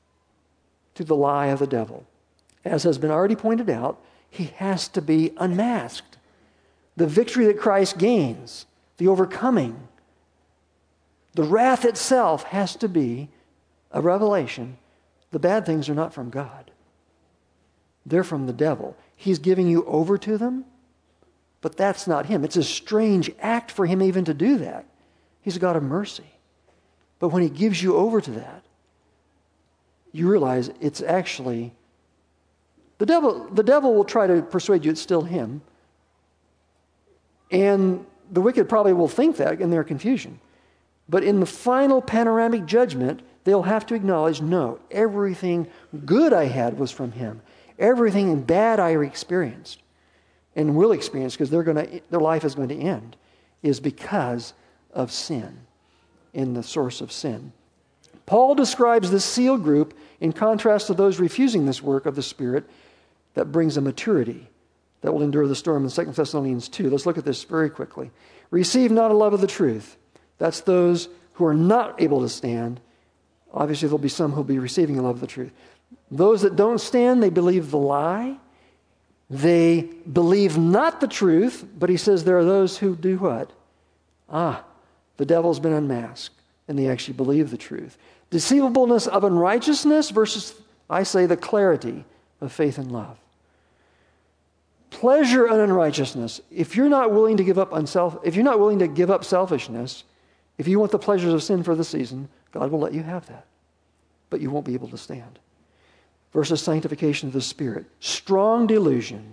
to the lie of the devil. As has been already pointed out, he has to be unmasked. The victory that Christ gains, the overcoming, the wrath itself has to be a revelation, the bad things are not from God. They're from the devil. He's giving you over to them, but that's not him. It's a strange act for him even to do that. He's a God of mercy. But when he gives you over to that, you realize it's actually the devil. The devil will try to persuade you it's still him. And the wicked probably will think that in their confusion. But in the final panoramic judgment, they'll have to acknowledge, no, everything good I had was from him. Everything bad I experienced and will experience, because their life is going to end, is because of sin, in the source of sin. Paul describes this seal group in contrast to those refusing this work of the Spirit that brings a maturity that will endure the storm in 2 Thessalonians 2. Let's look at this very quickly. Receive not a love of the truth. That's those who are not able to stand. Obviously, there'll be some who'll be receiving a love of the truth. Those that don't stand, they believe the lie. They believe not the truth, but he says there are those who do what? The devil's been unmasked, and they actually believe the truth. Deceivableness of unrighteousness versus, I say, the clarity of faith and love. Pleasure and unrighteousness. If you're not willing to give up selfishness, if you want the pleasures of sin for the season, God will let you have that. But you won't be able to stand. Versus sanctification of the Spirit. Strong delusion,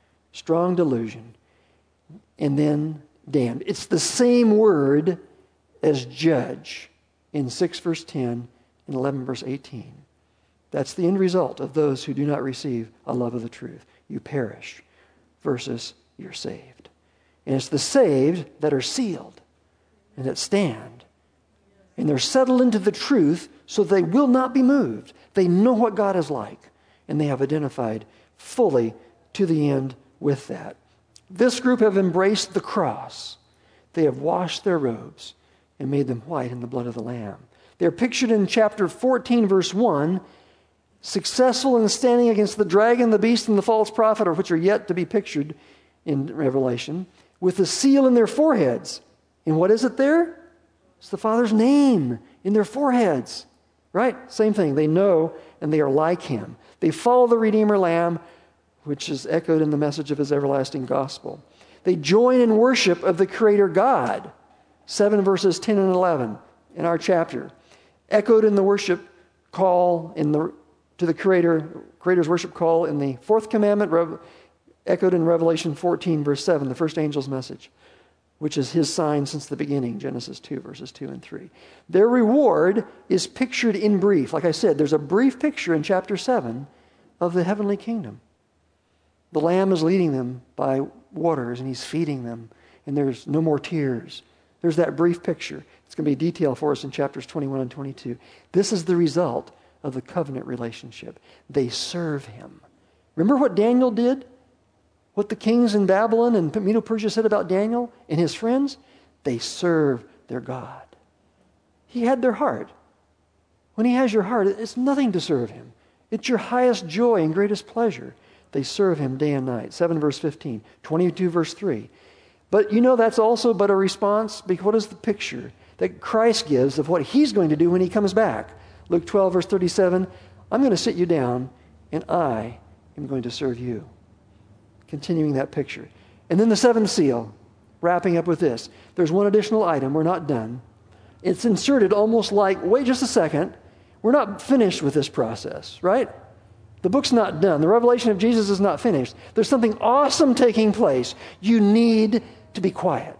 and then damned. It's the same word as judge in 6 verse 10 and 11 verse 18. That's the end result of those who do not receive a love of the truth. You perish versus you're saved. And it's the saved that are sealed and that stand. And they're settled into the truth so they will not be moved. They know what God is like, and they have identified fully to the end with that. This group have embraced the cross. They have washed their robes and made them white in the blood of the Lamb. They're pictured in chapter 14, verse 1, successful in standing against the dragon, the beast, and the false prophet, or which are yet to be pictured in Revelation, with the seal in their foreheads. And what is it there? It's the Father's name in their foreheads. Right? Same thing. They know and they are like him. They follow the Redeemer Lamb, which is echoed in the message of his everlasting gospel. They join in worship of the Creator God. 7 verses 10 and 11 in our chapter. Echoed in the worship call to the Creator's worship call in the fourth commandment, echoed in Revelation 14 verse 7, the first angel's message, which is his sign since the beginning, Genesis 2, verses 2 and 3. Their reward is pictured in brief. Like I said, there's a brief picture in chapter 7 of the heavenly kingdom. The Lamb is leading them by waters, and he's feeding them, and there's no more tears. There's that brief picture. It's going to be detailed for us in chapters 21 and 22. This is the result of the covenant relationship. They serve him. Remember what Daniel did? What the kings in Babylon and Medo-Persia said about Daniel and his friends? They serve their God. He had their heart. When he has your heart, it's nothing to serve him. It's your highest joy and greatest pleasure. They serve him day and night. 7 verse 15, 22 verse 3. But you know that's also but a response, because what is the picture that Christ gives of what he's going to do when he comes back? Luke 12 verse 37, I'm going to sit you down and I am going to serve you. Continuing that picture. And then the seventh seal, wrapping up with this. There's one additional item. We're not done. It's inserted almost like, wait just a second. We're not finished with this process, right? The book's not done. The revelation of Jesus is not finished. There's something awesome taking place. You need to be quiet.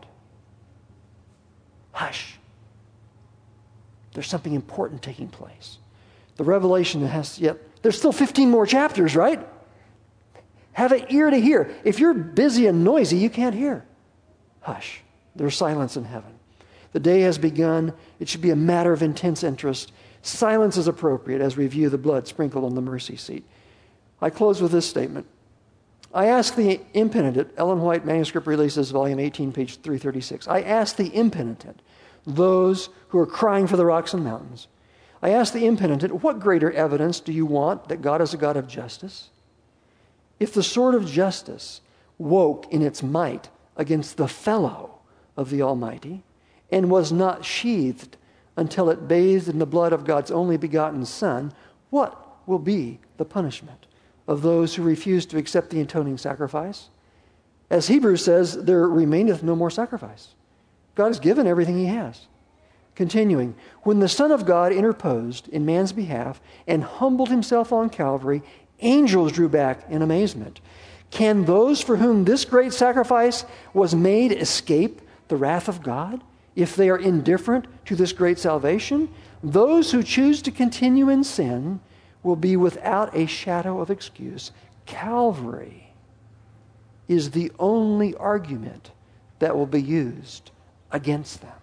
Hush. There's something important taking place. The revelation there's still 15 more chapters, right? Have an ear to hear. If you're busy and noisy, you can't hear. Hush. There's silence in heaven. The day has begun. It should be a matter of intense interest. Silence is appropriate as we view the blood sprinkled on the mercy seat. I close with this statement. I ask the impenitent, Ellen White Manuscript Releases, Volume 18, page 336. I ask the impenitent, those who are crying for the rocks and mountains. I ask the impenitent, what greater evidence do you want that God is a God of justice? If the sword of justice woke in its might against the fellow of the Almighty and was not sheathed until it bathed in the blood of God's only begotten Son, what will be the punishment of those who refuse to accept the atoning sacrifice? As Hebrews says, there remaineth no more sacrifice. God has given everything he has. Continuing, when the Son of God interposed in man's behalf and humbled himself on Calvary, angels drew back in amazement. Can those for whom this great sacrifice was made escape the wrath of God if they are indifferent to this great salvation? Those who choose to continue in sin will be without a shadow of excuse. Calvary is the only argument that will be used against them.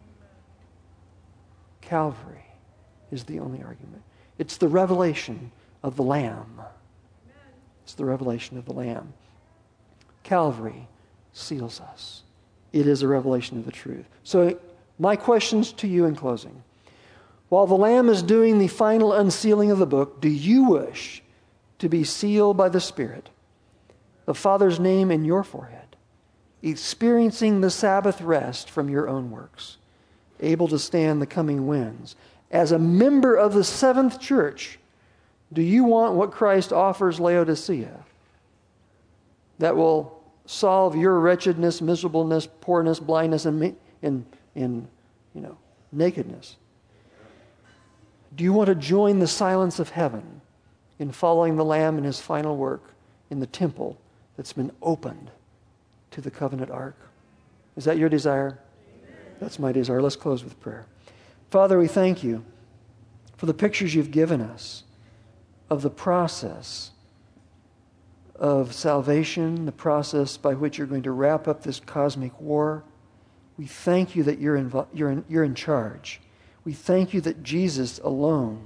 Calvary is the only argument. It's the revelation of the Lamb. It's the revelation of the Lamb. Calvary seals us. It is a revelation of the truth. So my questions to you in closing. While the Lamb is doing the final unsealing of the book, do you wish to be sealed by the Spirit, the Father's name in your forehead, experiencing the Sabbath rest from your own works, able to stand the coming winds? As a member of the seventh church, do you want what Christ offers Laodicea that will solve your wretchedness, miserableness, poorness, blindness, and nakedness? Do you want to join the silence of heaven in following the Lamb in his final work in the temple that's been opened to the covenant ark? Is that your desire? That's my desire. Let's close with prayer. Father, we thank you for the pictures you've given us of the process of salvation, the process by which you're going to wrap up this cosmic war. We thank you that you're in charge. We thank you that Jesus alone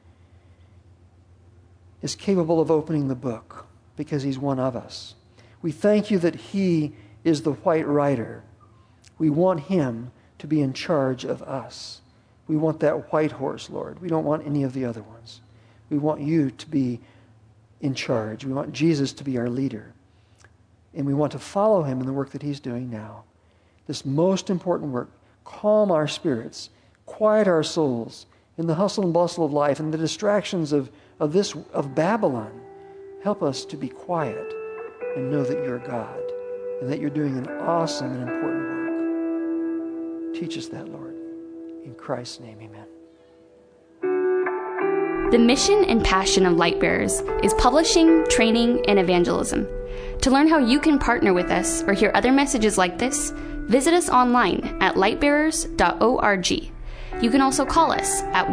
is capable of opening the book because he's one of us. We thank you that he is the white rider. We want him to be in charge of us. We want that white horse, Lord. We don't want any of the other ones. We want you to be in charge. We want Jesus to be our leader. And we want to follow him in the work that he's doing now. This most important work. Calm our spirits. Quiet our souls in the hustle and bustle of life and the distractions of Babylon. Help us to be quiet and know that you're God and that you're doing an awesome and important work. Teach us that, Lord. In Christ's name, amen.
The mission and passion of Lightbearers is publishing, training, and evangelism. To learn how you can partner with us or hear other messages like this, visit us online at lightbearers.org. You can also call us at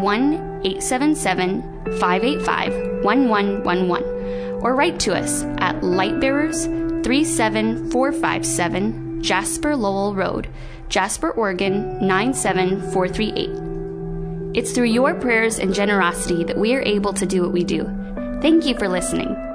1-877-585-1111 or write to us at Lightbearers 37457 Jasper Lowell Road, Jasper, Oregon 97438. It's through your prayers and generosity that we are able to do what we do. Thank you for listening.